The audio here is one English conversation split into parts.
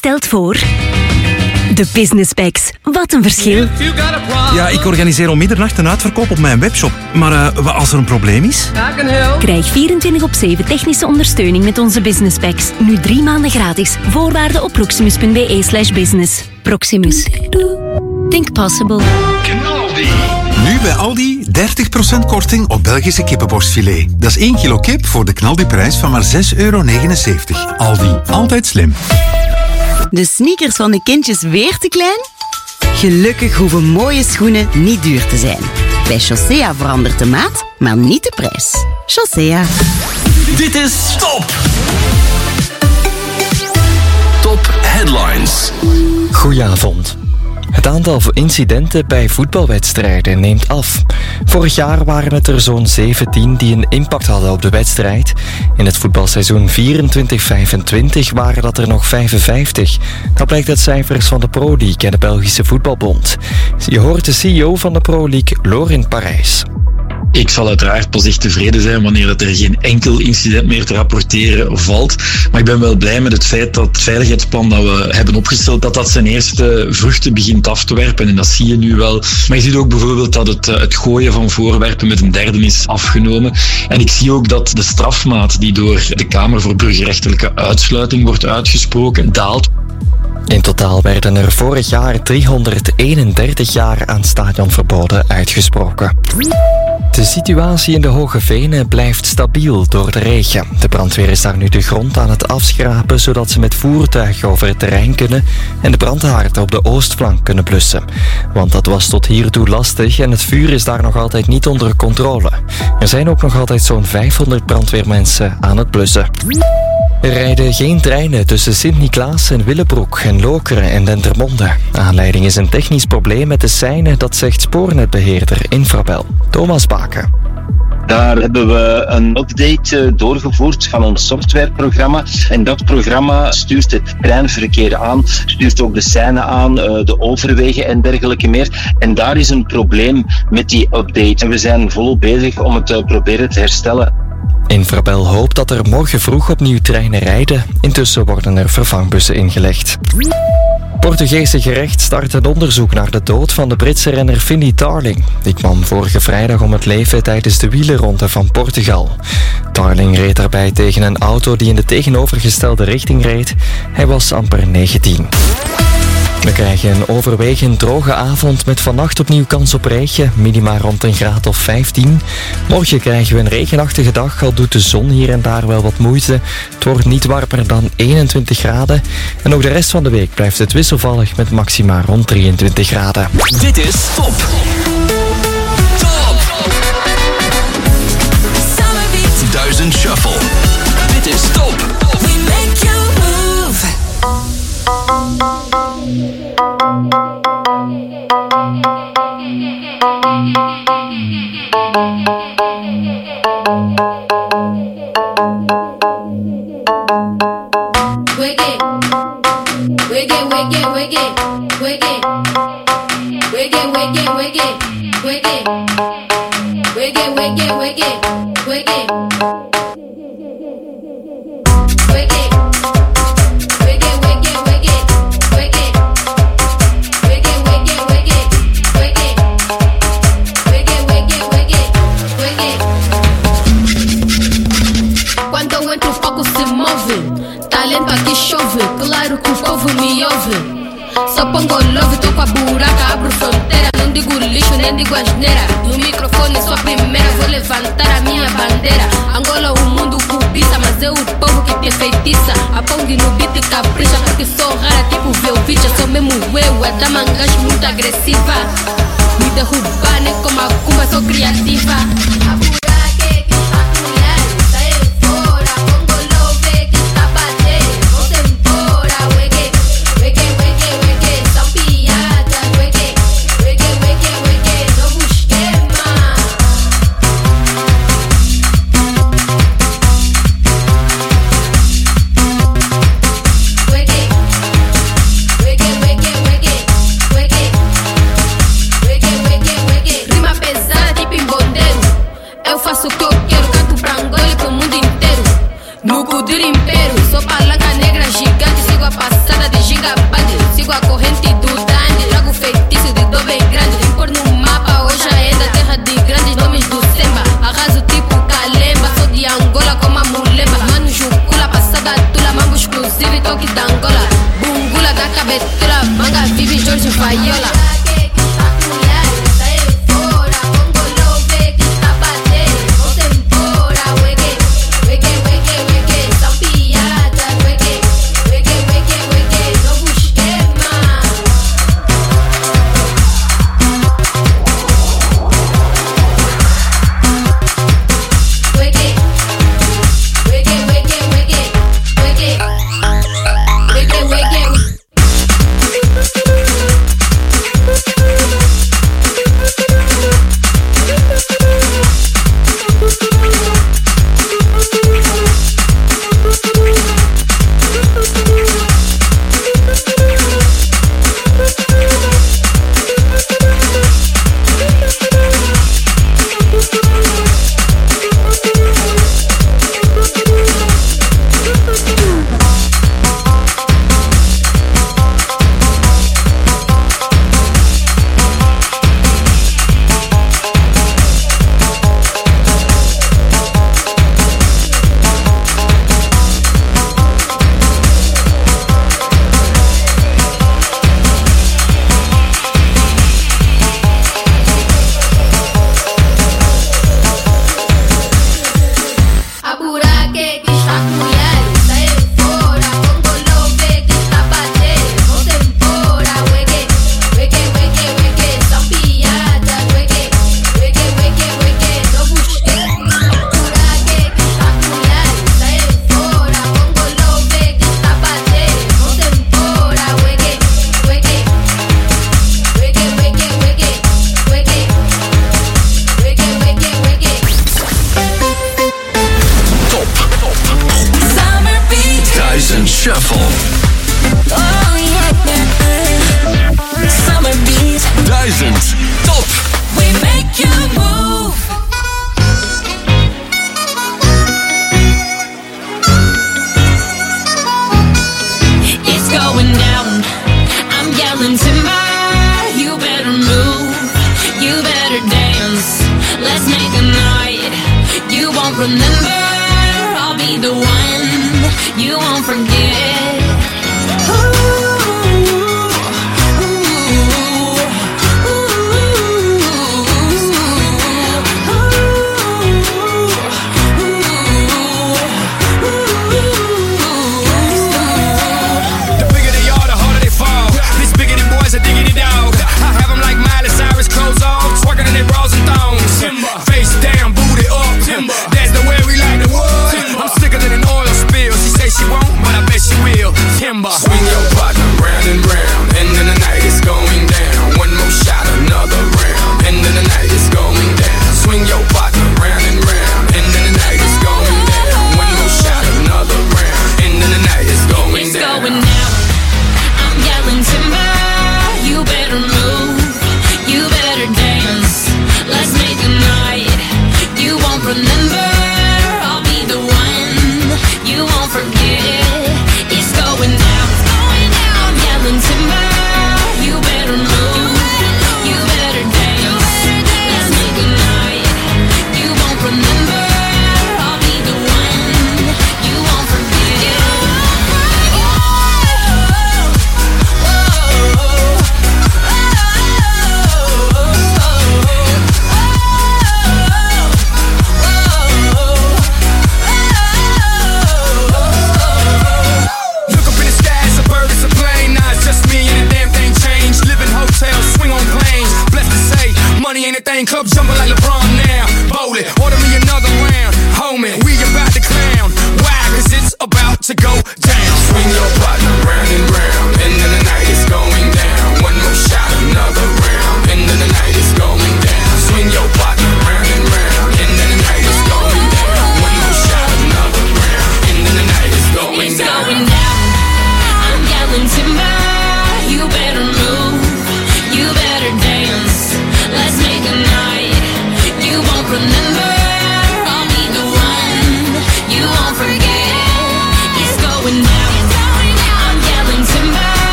stelt voor... De Business Packs. Wat een verschil. Ja, ik organiseer om middernacht een uitverkoop op mijn webshop. Maar als er een probleem is? Krijg 24/7 technische ondersteuning met onze Business Packs. Nu 3 maanden gratis. Voorwaarden op proximus.be/business. Proximus. Think possible. Nu bij Aldi 30% korting op Belgische kippenborstfilet. Dat is 1 kilo kip voor de knaldiprijs van maar €6,79. Aldi, altijd slim. De sneakers van de kindjes weer te klein? Gelukkig hoeven mooie schoenen niet duur te zijn. Bij Chaussea verandert de maat, maar niet de prijs. Chaussea. Dit is Top! Top Headlines. Goedenavond. Het aantal incidenten bij voetbalwedstrijden neemt af. Vorig jaar waren het er zo'n 17 die een impact hadden op de wedstrijd. In het voetbalseizoen 24-25 waren dat er nog 55. Dat blijkt uit cijfers van de Pro League en de Belgische Voetbalbond. Je hoort de CEO van de Pro League, Lorin Parijs. Ik zal uiteraard pas echt tevreden zijn wanneer er geen enkel incident meer te rapporteren valt. Maar ik ben wel blij met het feit dat het veiligheidsplan dat we hebben opgesteld, dat zijn eerste vruchten begint af te werpen. En dat zie je nu wel. Maar je ziet ook bijvoorbeeld dat het gooien van voorwerpen met een derde is afgenomen. En ik zie ook dat de strafmaat die door de Kamer voor Burgerrechtelijke Uitsluiting wordt uitgesproken, daalt. In totaal werden er vorig jaar 331 jaar aan stadionverboden uitgesproken. De situatie in de Hoge Venen blijft stabiel door de regen. De brandweer is daar nu de grond aan het afschrapen, zodat ze met voertuigen over het terrein kunnen en de brandhaarden op de oostflank kunnen blussen. Want dat was tot hiertoe lastig en het vuur is daar nog altijd niet onder controle. Er zijn ook nog altijd zo'n 500 brandweermensen aan het blussen. Er rijden geen treinen tussen Sint-Niklaas en Willebroek en Lokeren en Dendermonde. Aanleiding is een technisch probleem met de seinen, dat zegt spoornetbeheerder Infrabel. Thomas Baken. Daar hebben we een update doorgevoerd van een softwareprogramma. En dat programma stuurt het treinverkeer aan, stuurt ook de seinen aan, de overwegen en dergelijke meer. En daar is een probleem met die update. En we zijn volop bezig om het te proberen te herstellen. Infrabel hoopt dat er morgen vroeg opnieuw treinen rijden. Intussen worden er vervangbussen ingelegd. Portugese gerecht start een onderzoek naar de dood van de Britse renner Finlay Tarling. Die kwam vorige vrijdag om het leven tijdens de wielerronde van Portugal. Tarling reed daarbij tegen een auto die in de tegenovergestelde richting reed. Hij was amper 19. We krijgen een overwegend droge avond met vannacht opnieuw kans op regen, minima rond een graad of 15. Morgen krijgen we een regenachtige dag, al doet de zon hier en daar wel wat moeite. Het wordt niet warmer dan 21 graden. En ook de rest van de week blijft het wisselvallig met maxima rond 23 graden. Dit is Top! Top! 1000 Shuffle. Dit is Top! We make you move. Só pongo love, tô com a buraca, abro fronteira. Não digo lixo, nem digo asneira. No microfone sou a primeira, vou levantar a minha bandeira. Angola, o mundo cobiça, mas é o povo que te feitiça. A Pong no beat capricha, porque sou rara tipo Velvicha. Sou mesmo eu, a dama gajo muito agressiva. Me derrubar, nem como a Kuma, sou criativa. Rima pesada tipo em bondeiro. sigo a corrente do Dandy. Trago o feitiço de Dobe grande. Vim pôr no mapa, hoje ainda terra de grandes nomes do Semba. Arraso tipo Kalemba, sou de Angola como a Mulemba. Mano Jucula, passada tula, mambo exclusivo e toque da Angola. Bungula da cabetula, manga vive Jorge Faiola. You better dance, let's make a night.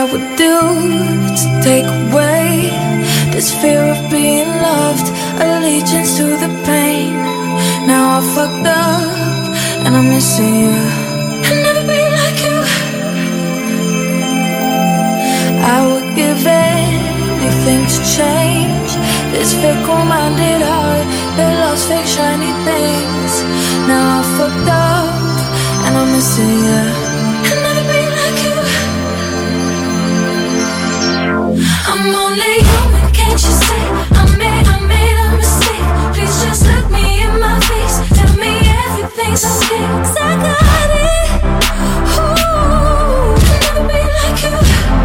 would do to take away this fear of being loved, allegiance to the pain. Now I fucked up and I'm missing you. I'll never be like you. I would give anything to change this fickle-minded heart that loves fake shiny things. Now I fucked up and I'm missing you. I'll never be like you. I'm only human, can't you see? I made a mistake. Please just look me in my face. Tell me everything's okay. 'Cause I got it. Ooh, I'll never be like you.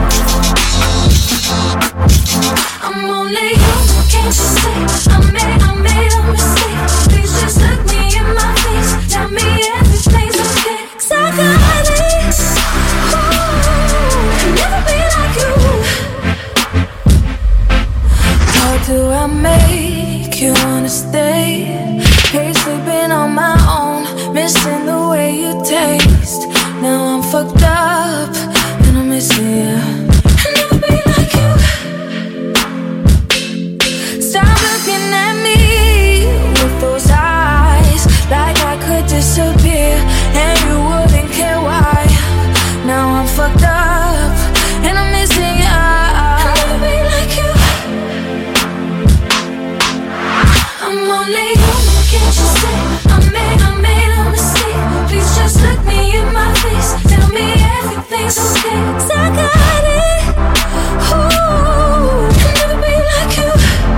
I'm only human, can't you see? I made a mistake. Please just look me in my face. Tell me everything's okay. 'Cause I got it. Ooh, I'll never be like you. How do I make you wanna stay? Hate sleeping on my own, missing the way you taste. Now I'm fucked up and I'm missing you. I'll never be like you. Stop looking at me with those eyes, like I could disappear and you wouldn't care why. Now I'm fucked up and I'm missing you. I'll never be like you. I'm only human, can't you see? I made a mistake. Please just look me in my face. Tell me everything's okay. 'Cause I got it. Ooh, I'll never be like you.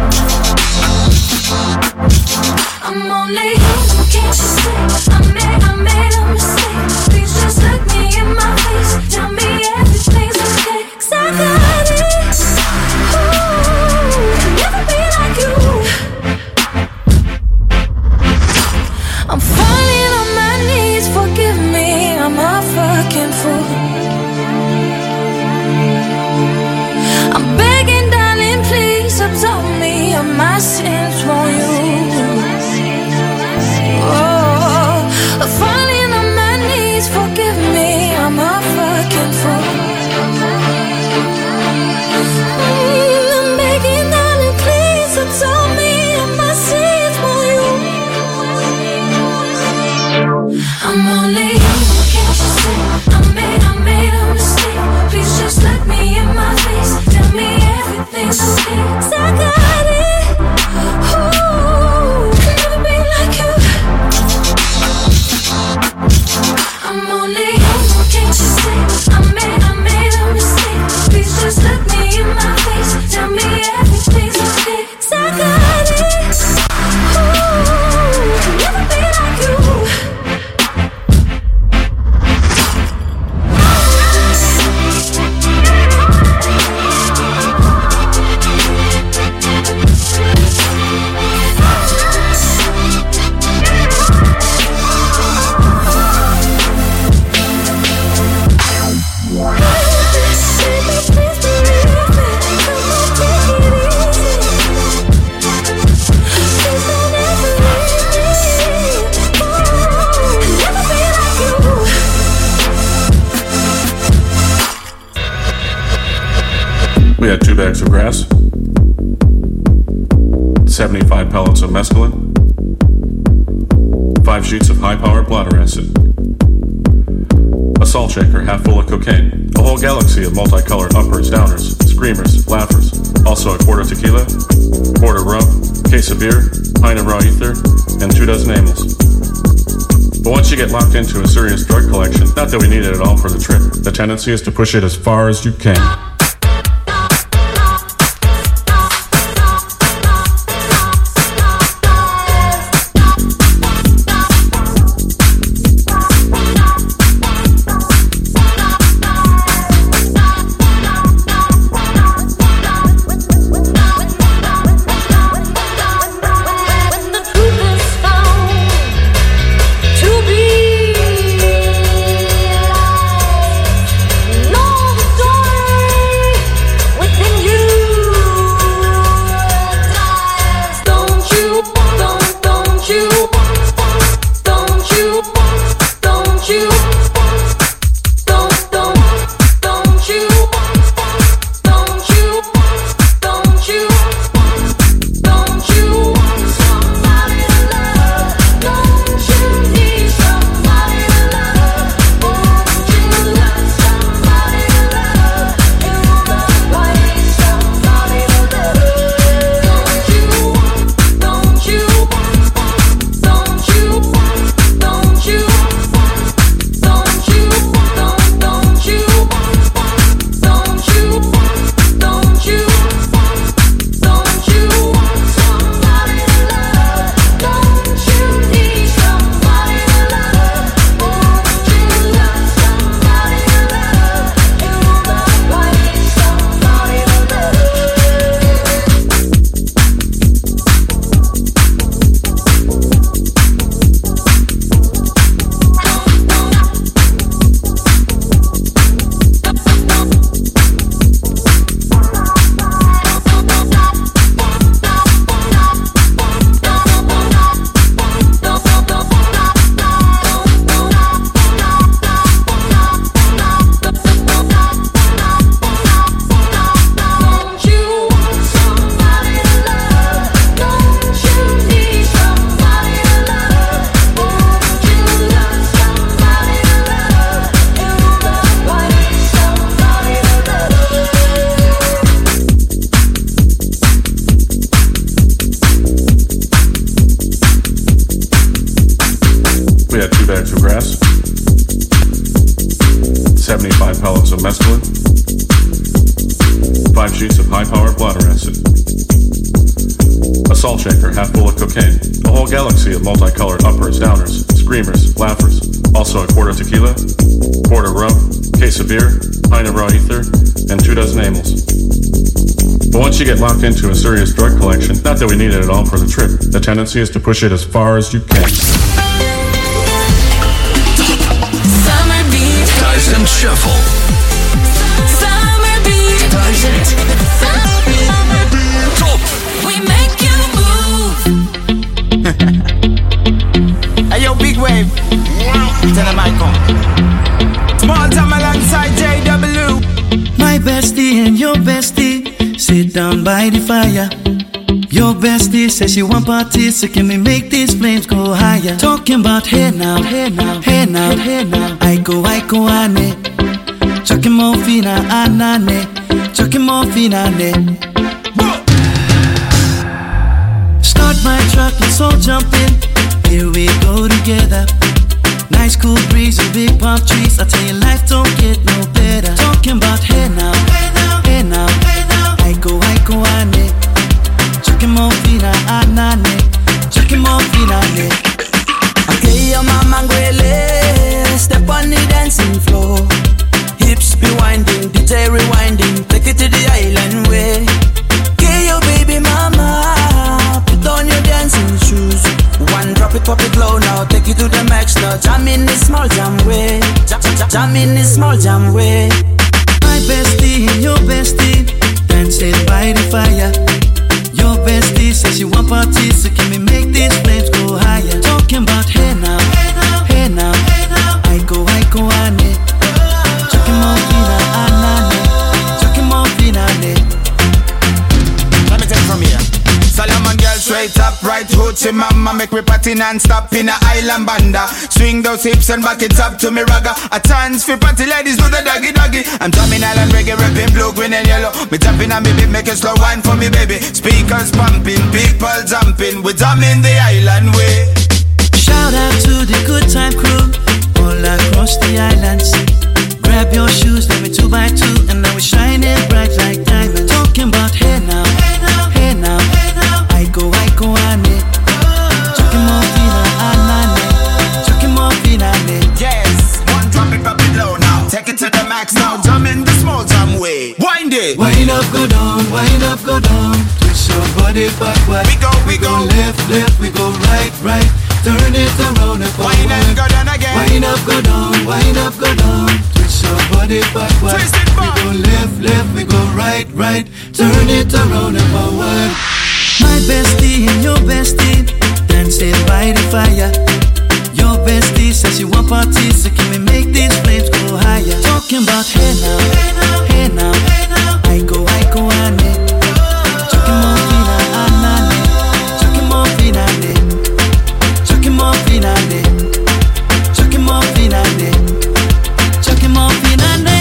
I'm only human, can't you see? I made a mistake. Please just look me in my face. Tell me everything's okay. 'Cause I got it. Ooh, I'll never be like you. I'm falling on my knees, forgive me, I'm a fucking fool. I'm begging, darling, please absolve me of my sins, won't you? Oh, I'm falling on my knees, forgive me, I'm a fucking fool. I'm begging, darling, please absolve me of my sins, won't you? I'm only human, can't you see? I made a mistake. Please just look me in my face. Tell me everything's okay. 'Cause I got it. Ooh, I'll never be like you. I'm only human, can't you see? I made a mistake. Please just look me in my face. Tell me everything's okay. 'Cause I got it. Ooh, I'll never be like you. We had 2 bags of grass, 75 pellets of mescaline, 5 sheets of high-powered bladder acid, a salt shaker half full of cocaine, a whole galaxy of multicolored uppers, downers, screamers, laughers, also a quart of tequila, quart of rum, case of beer, pint of raw ether, and 2 dozen amyls. But once you get locked into a serious drug collection, not that we needed it all for the trip, the tendency is to push it as far as you can. No story 2 bags of grass, 75 pellets of mescaline, 5 sheets of high-powered bladder acid, a salt shaker half full of cocaine, a whole galaxy of multicolored uppers, downers, screamers, laughers, also a quart of tequila, quart of rum, case of beer, pint of raw ether, and 2 dozen amyls. But once you get locked into a serious drug collection, not that we need it at all for the trip, the tendency is to push it as far as you can. Summer Beat 1000 Shuffle. Summer Beat 1000. Top. We make you move. Hey yo, Big Wave. Tell him I come. Small time alongside JW. My bestie and your bestie sit down by the fire. Your bestie says she want parties, so can we make these flames go higher? Talking about hey now, hey now, hey now, hey now. I go, ane. Chucking more fina, anane. Chucking more fina, ne. Start my truck, let's all jump in. Here we go together. Nice cool breeze and big palm trees. I tell you, life don't get no better. Talking about hey now, hey now, hey now, hey now. I go, ane. Chucking more fina, anane. Chucking more fina, ne. Okay, your mama ngwele. Step on the dancing floor. Hips be winding, DJ rewinding. Take it to the island way. Okay, your baby mama. Put on your dancing shoes. One drop it, pop it low now. Take it to the max now. Jam in this small jam way. Jam in this small jam way. My bestie and your bestie dancing by the fire. Your bestie says she want parties, so can we make these flames go higher? Talking about hey now, hey now, hey now, hey now. I go, ane. Chucking more fina, anane. Chucking more fina, ne. Let me take it from here. Solomon girl straight up, right hoochie mama. Make me party non-stop in a island banda. Swing those hips and back it up to me ragga. A chance for party ladies do the doggy doggy. I'm drumming island reggae, rapping blue, green and yellow. Me tapping on me beat, make a slow wine for me baby. Speakers pumping, people jumping. We drumming the island way. Shout out to the good time crew all across the islands. Grab your shoes, let me 2 by 2, and now we're shining bright like diamonds. Talking about hey now, hey now, hey now, hey now. I go, ane. Chucking more fina, anane. Chucking more fina, ne. Yes, one drop it low now. Take it to the max now. Jam in the small jam way. Wind it. Wind up, go down, wind up, go down. Twist your body backward. We go left, left, we go right, right. Turn it around and forward. Wind up, go down again. Wind up, go down, wind up, go down. Twist your body backward. Twist it back. We go left, left, we go right, right. Turn it around and forward. My bestie and your bestie dancing by the fire. Your bestie says she want parties, so can we make these flames go higher? Talking about hey now, hey now, hey now, hey now. I go, ane. Chucking more fina, anane. Chucking more fina, ne. Chucking more fina, ne. Chucking more fina, ne. Chucking more fina, ne.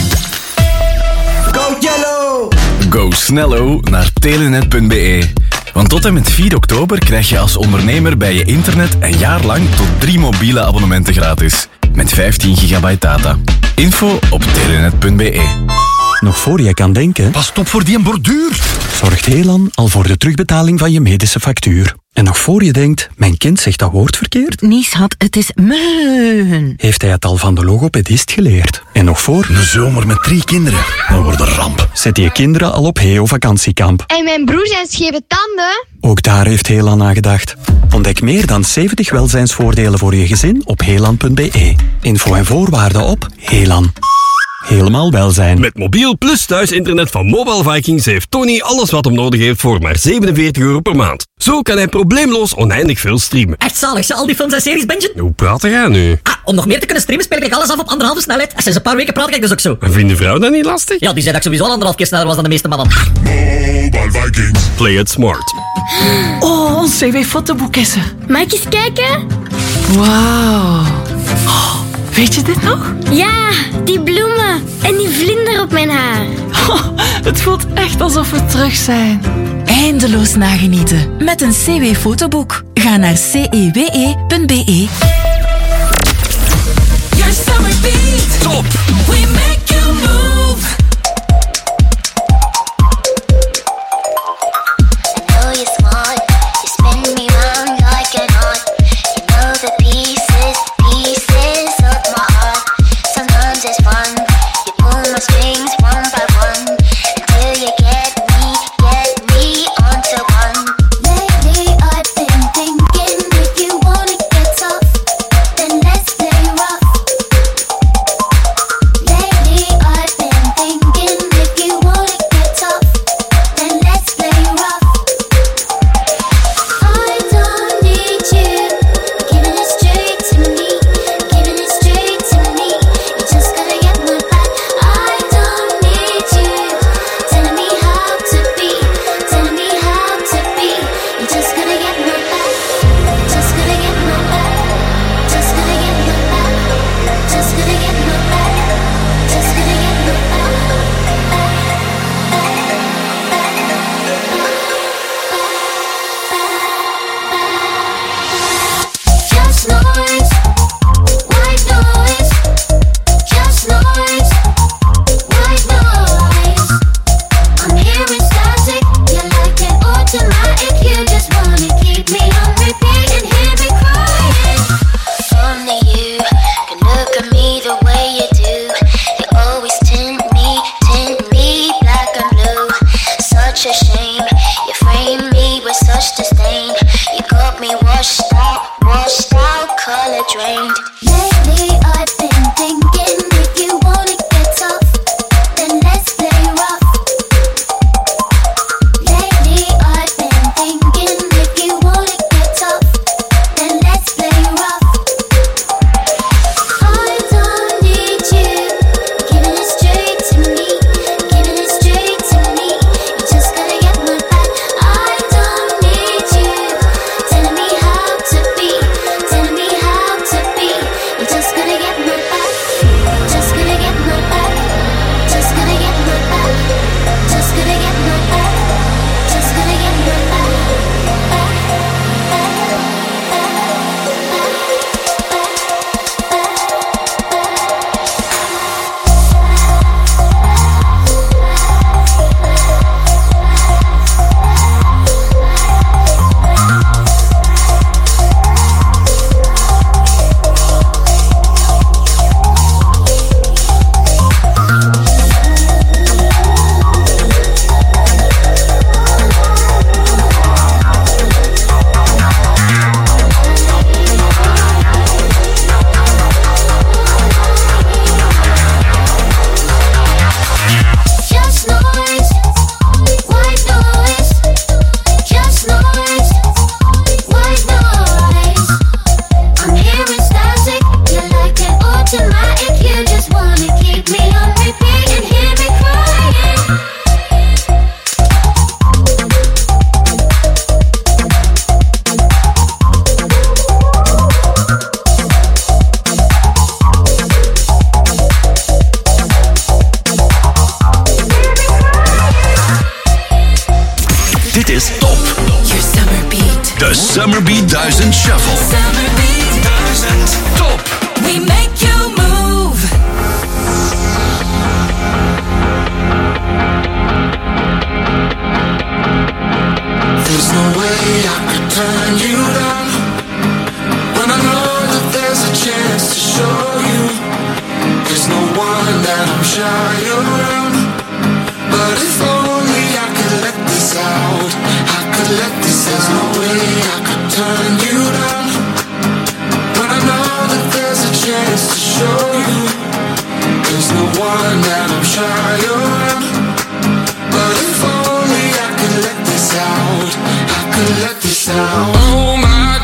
Go yellow. Go snello naar telenet.be. Want tot en met 4 oktober krijg je als ondernemer bij je internet een jaar lang tot 3 mobiele abonnementen gratis. Met 15 gigabyte data. Info op telenet.be. Nog voor je kan denken... Pas op voor die borduur! Zorgt Helan al voor de terugbetaling van je medische factuur. En nog voor je denkt, mijn kind zegt dat woord verkeerd... Nee, schat, het is meun. Heeft hij het al van de logopedist geleerd. En nog voor... Een zomer met 3 kinderen. Dat wordt een ramp. Zet je kinderen al op Heo vakantiekamp. En mijn broer zijn scheve tanden. Ook daar heeft Helan aan gedacht. Ontdek meer dan 70 welzijnsvoordelen voor je gezin op helan.be. Info en voorwaarden op Helan. Helemaal welzijn. Met mobiel plus thuisinternet van Mobile Vikings heeft Tony alles wat hem nodig heeft voor maar €47 per maand. Zo kan hij probleemloos oneindig veel streamen. Echt zalig, al die films en series, Benjen. Hoe praat jij nu? Om nog meer te kunnen streamen speel ik alles af op 1,5 snelheid. En sinds een paar weken praat ik dus ook zo. En vindt de vrouw dat niet lastig? Ja, die zei dat ik sowieso al 1,5 keer sneller was dan de meeste mannen. Mobile Vikings. Play it smart. Oh, ons cv-fotoboek is er. Mag ik eens kijken? Wauw. Oh, weet je dit nog? Ja, die bloemen en die vlinder op mijn haar. Oh, het voelt echt alsof we terug zijn. Eindeloos nagenieten met een CW-fotoboek. Ga naar cewe.be. summer beat. Top. We make you move. I know you're smart. You spin me round like a knot. You know the pieces of my heart. Sometimes it's fun. You pull my strings one by one until you get me onto one. Lately I've been thinking, if you wanna get tough, then let's play rough. Lately I've been thinking, if you wanna get tough, then let's play rough. I don't need you giving it straight to me, giving it straight to me. You just gotta get my back. I don't need you telling me how to be, telling me how to be. You just gotta get my back, just gotta get my back, just gotta get my back, just gotta get my back, just gotta get my back. Just noise, white noise. Just noise, white noise. I'm hearing static, you're like an automatic. You just wanna keep me on repeat and hear me crying. Only you can look at me the way you do. You always tint me black and blue. Such a shame, you frame me with such disdain. You got me washed out, color drained. Lately I've been thinking, if you wanna get tough, then let's play rough. Lately I've been thinking, if you wanna get tough, then let's play rough. I don't need you giving it straight to me, giving it straight to me. You just gotta get my back. I don't need you telling me how to be, telling me how to be. You just gotta get my back, just gotta get my back, just gotta get my back, just gotta get my back, just gotta get my back. Just noise, white noise. Just noise, white noise. I'm hearing static, you're like an automatic. You just wanna keep me on repeat and hear me crying. Dit is Top. Your summer beat. De Summer Beat 1000 Shuffle. Summer beat. 1000 Top. We make you move. There's no way I could turn you down when I know that there's a chance to show you. There's no one that I'm shy around, but if only I could let this out, I could let this out. There's no way I could turn you down when I know that there's a chance to show you. There's no one that I'm shy around, but if only I could let this out, I could let this out. Oh my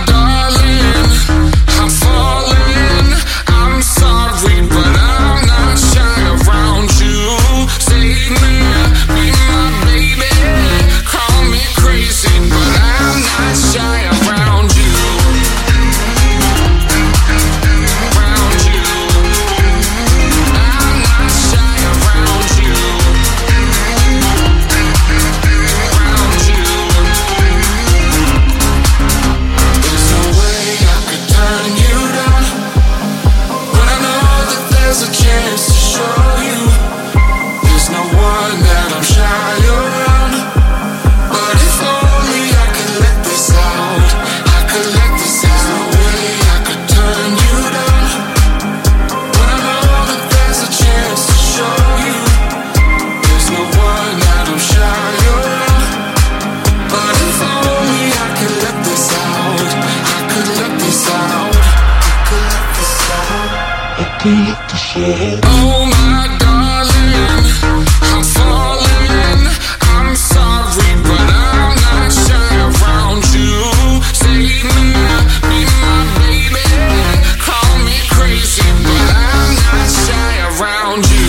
Oh my darling, I'm falling. I'm sorry, but I'm not shy around you. Say me, be my baby. Call me crazy, but I'm not shy around you.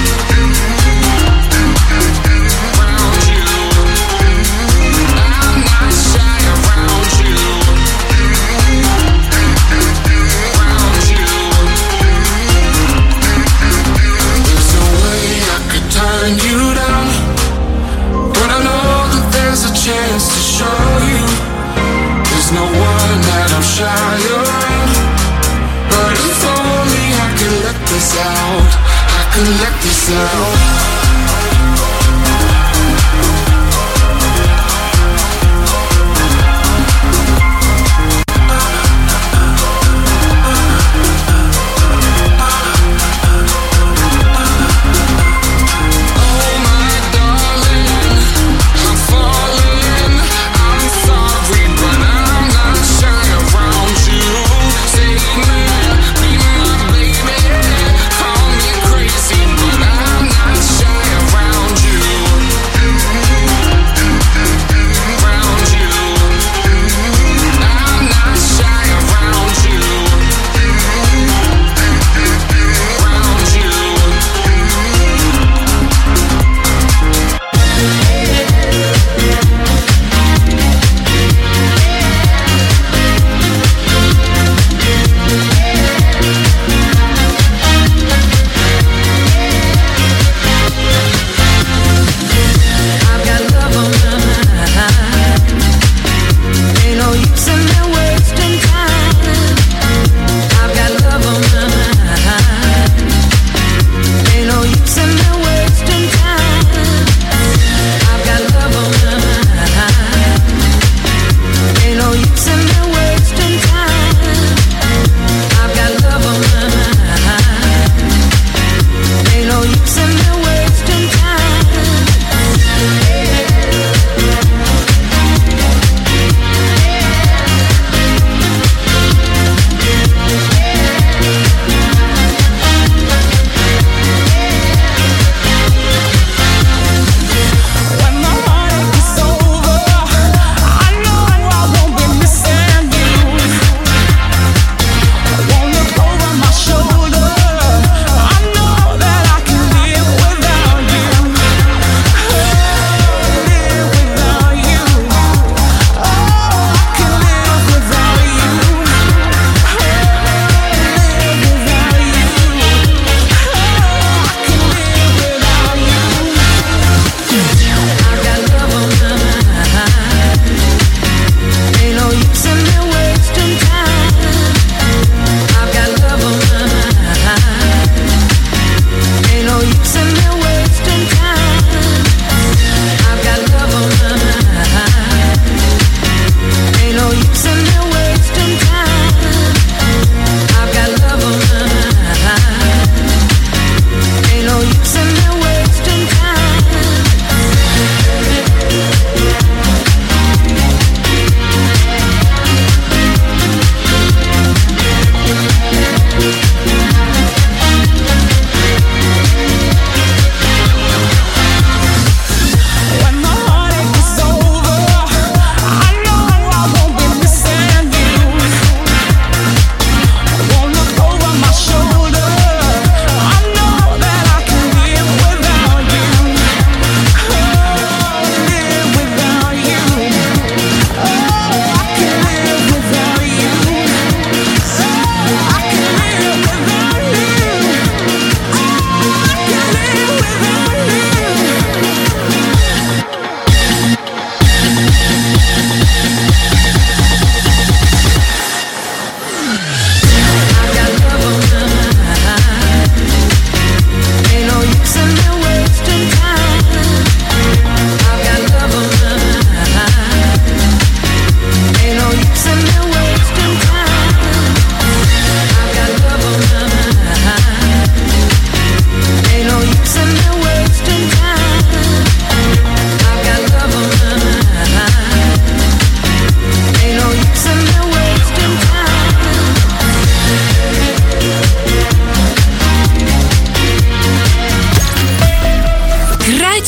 Around you. I'm not shy around you. Around you. There's no way I could turn you down, but I know that there's a chance to show you. There's no one that I'm shy around, but if only I could let this out, I could let this out. Crazy, but I'm not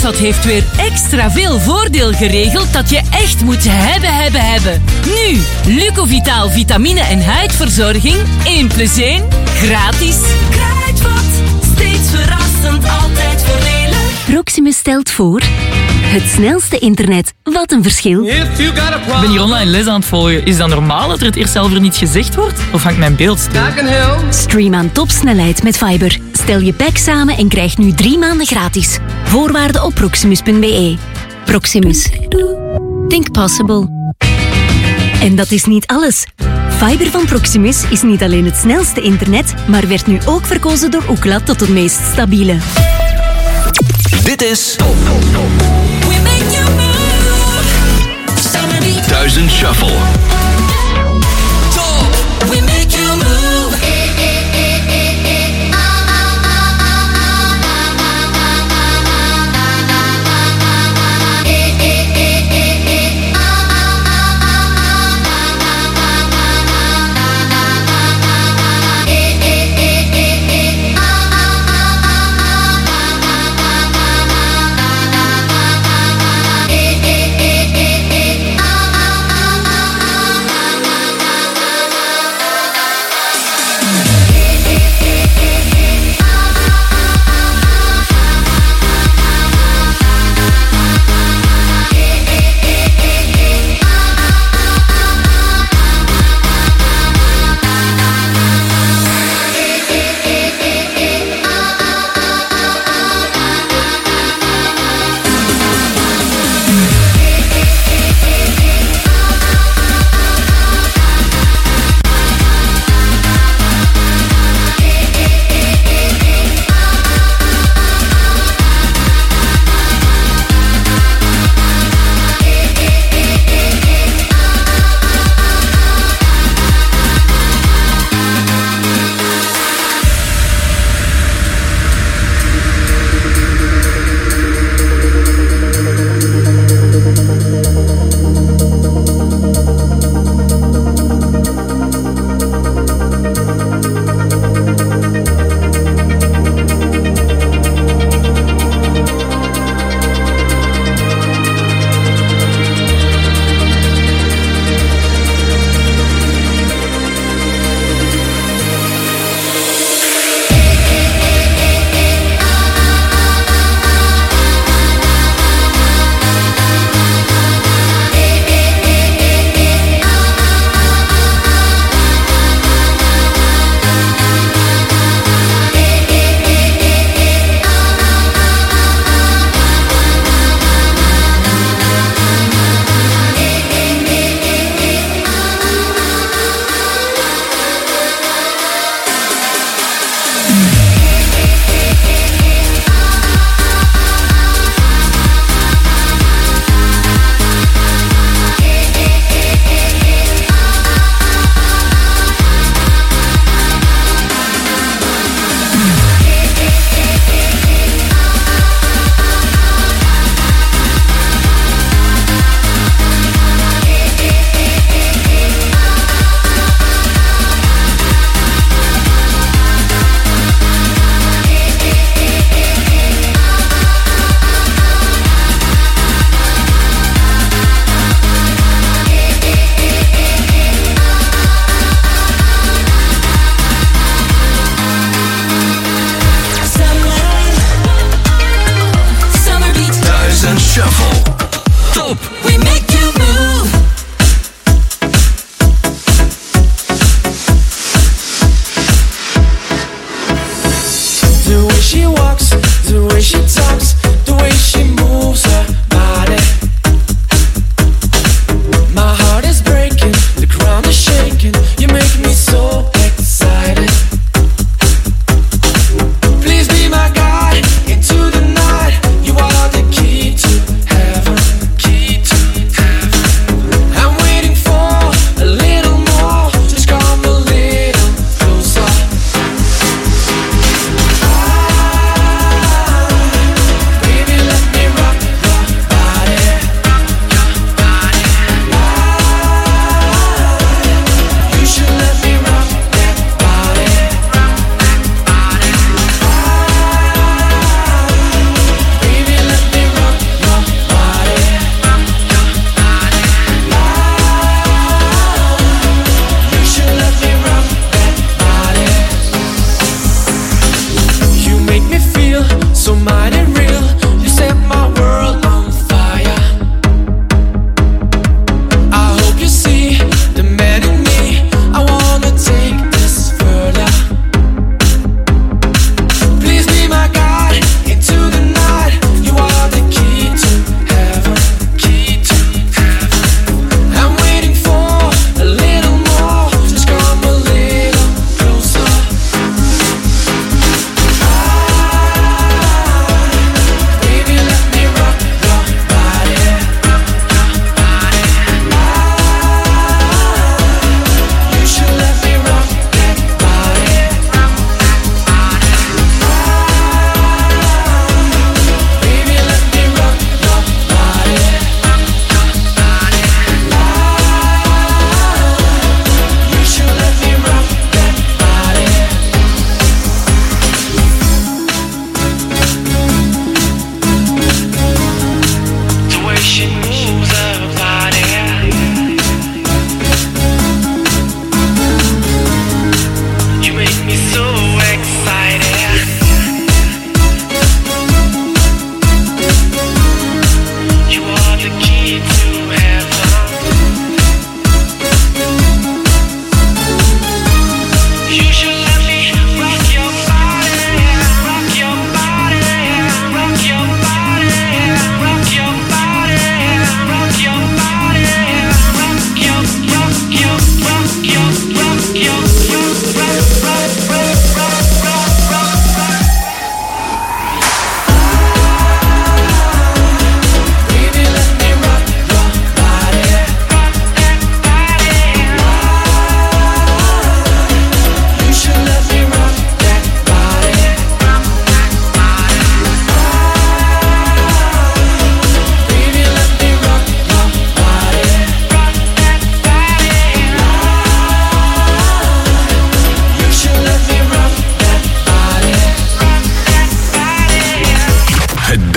Kruidvat heeft weer extra veel voordeel geregeld dat je echt moet hebben. Nu, Lucovitaal vitamine en huidverzorging 1+1 gratis. Kruidvat, steeds verrassend, altijd voordelig. Proximus stelt voor... Het snelste internet. Wat een verschil. Ik ben hier online les aan het volgen. Is dat normaal dat er het eerst zelf er niet gezegd wordt? Of hangt mijn beeld stil? Stream aan topsnelheid met Fiber. Stel je pack samen en krijg nu 3 maanden gratis. Voorwaarden op proximus.be. Proximus. Think possible. En dat is niet alles. Fiber van Proximus is niet alleen het snelste internet, maar werd nu ook verkozen door Ookla tot het meest stabiele. Dit is 1000 Shuffle.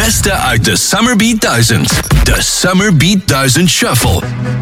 beste uit de Summer Beat 1000. De Summer Beat 1000 Shuffle.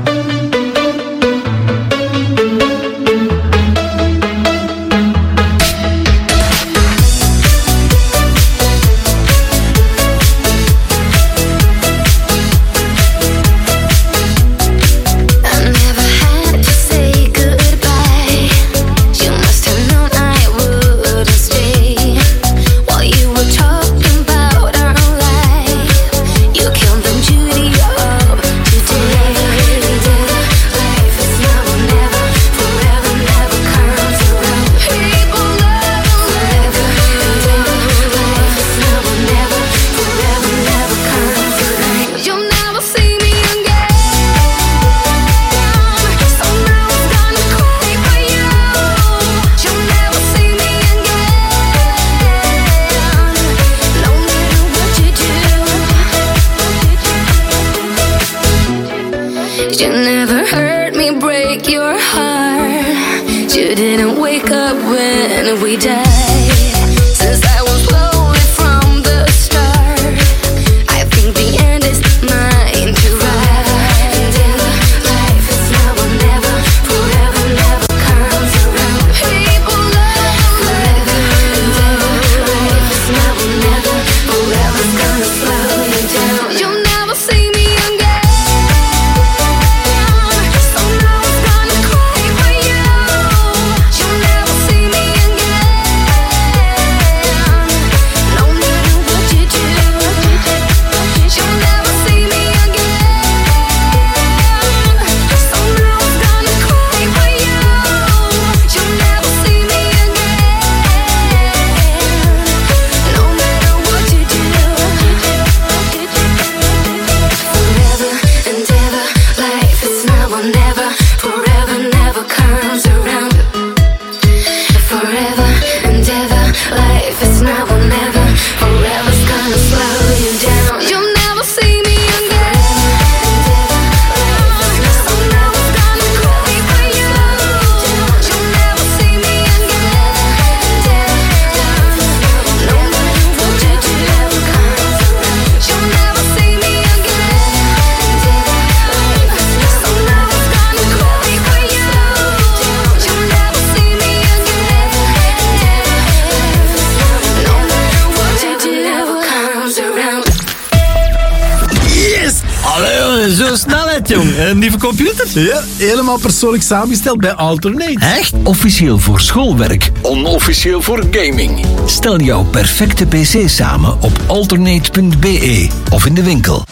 Nieuwe computer? Ja, helemaal persoonlijk samengesteld bij Alternate. Echt? Officieel voor schoolwerk, onofficieel voor gaming. Stel jouw perfecte pc samen op alternate.be of in de winkel.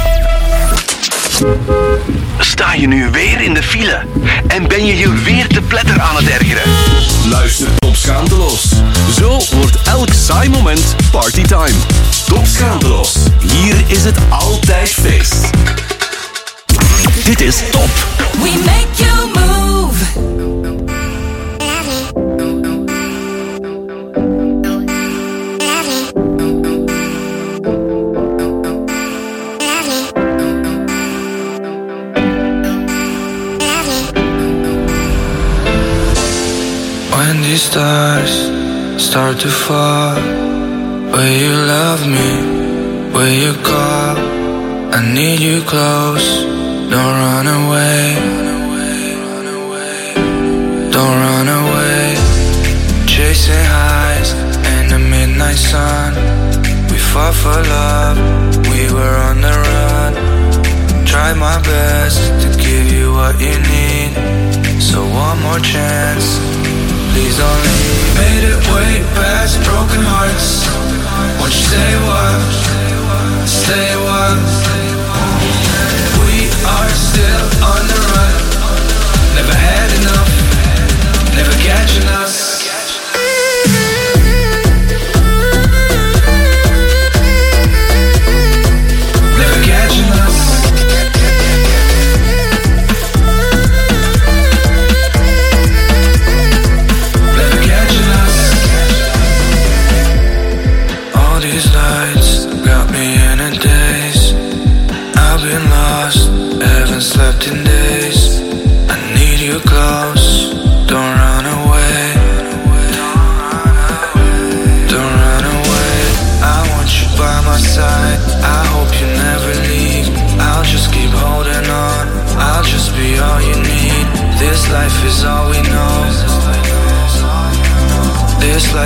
Sta je nu weer in de file? En ben je weer te pletter aan het ergeren? Luister Top Schaamteloos. Zo wordt elk saai moment partytime. Top Schaamteloos. Hier is het altijd feest. Dit is Top. We make you move. When these stars start to fall, will you love me? Will you call? I need you close. Don't run away. Don't run away. Chasing highs in the midnight sun. We fought for love, we were on the run. Tried my best to give you what you need. So one more chance, please don't leave. Made it way past broken hearts. Won't you say what? Say what? We are still on the run. Never had enough, never catching us. Never catching us. Never catching us. All these lights got me in a daze. I've been lost, haven't slept in days. I need you close.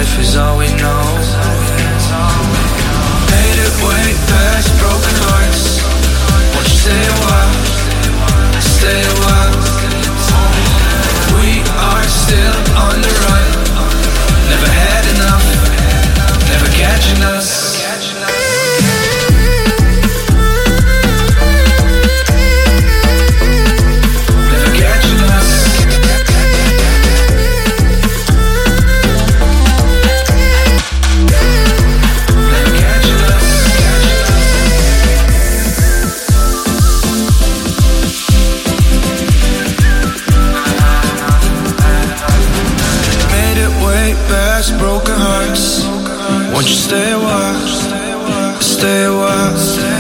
life is all we know. Made it way past broken hearts. Won't you stay a while? Stay a while. We are still on the run. Never had enough. Never catching us. Broken hearts. Won't you stay a while? Stay a while.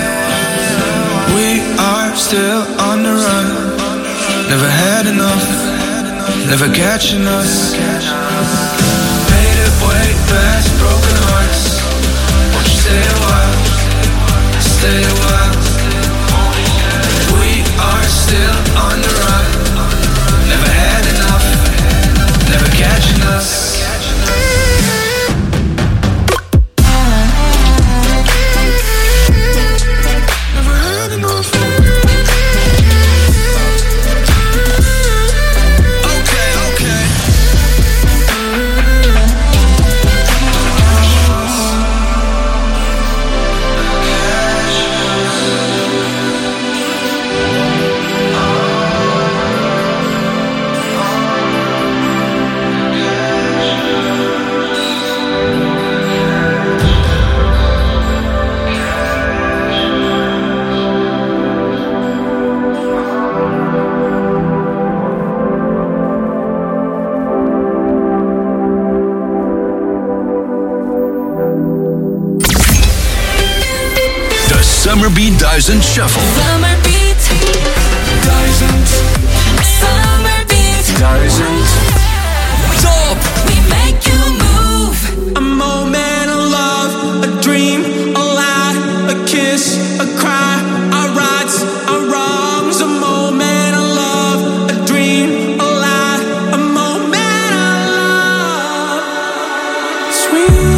We are still on the run. Never had enough. Never catching us. Made it way past broken hearts. Won't you stay a while? Stay a while. We are still on the run. Never had enough. Never catching us. Summerbeat 1000 Shuffle. Summerbeat 1000. Summerbeat 1000. Top. We make you move. A moment of love, a dream, a lie, a kiss, a cry, our rights, our wrongs. A moment of love, a dream, a lie, a moment of love. Sweet.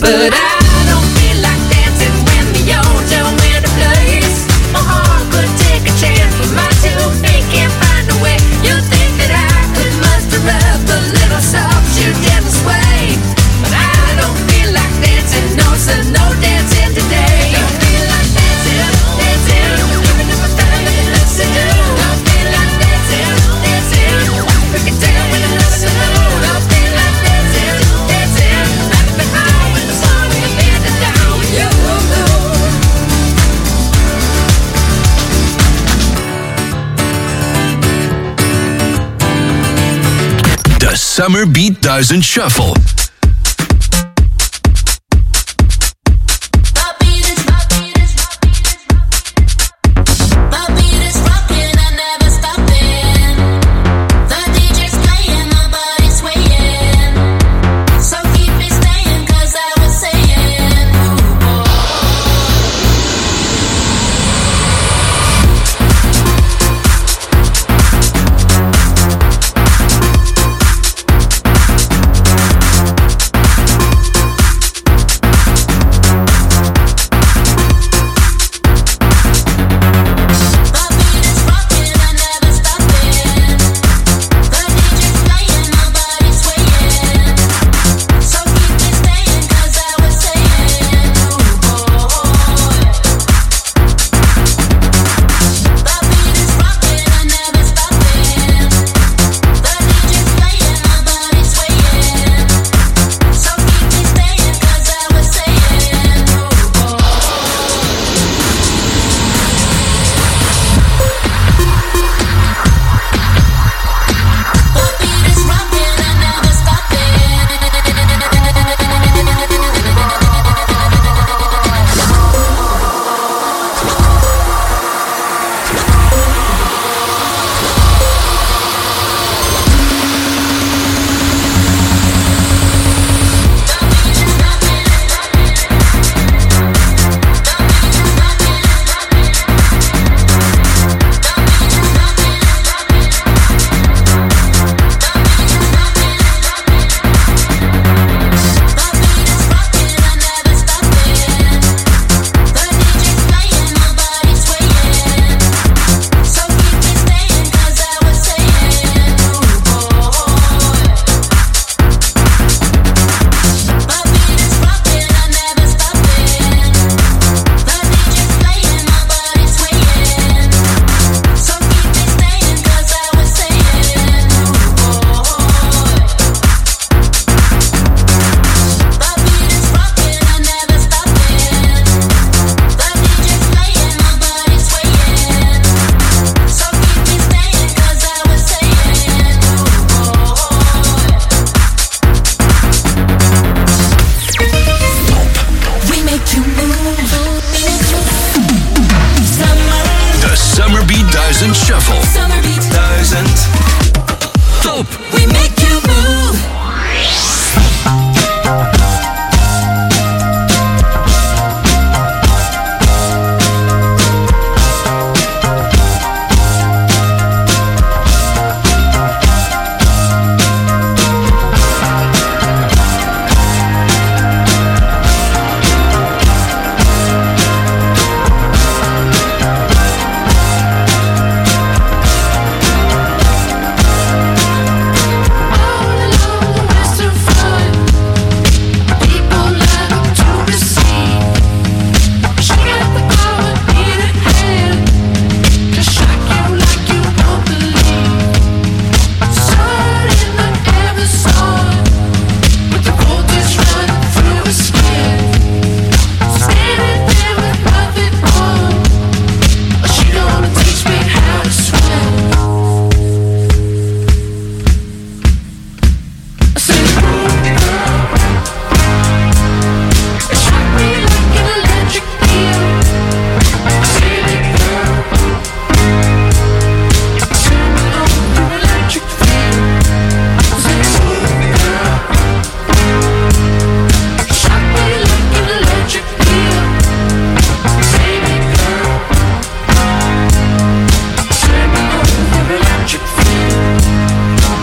But I don't feel like dancing when the ocean went to place. My heart could take a chance, but my 2 feet can't find a way. You think that I could muster up a little soft shoe dance sway, but I don't feel like dancing, no, so no dancing today. Don't feel like dancing, dancing, even if I find nothing else to do. Don't feel like dancing, dancing, break it down with a lesson. Don't feel like dancing, dancing, left behind with the song and bend it down with you. De Summer Beat 1000 Shuffle.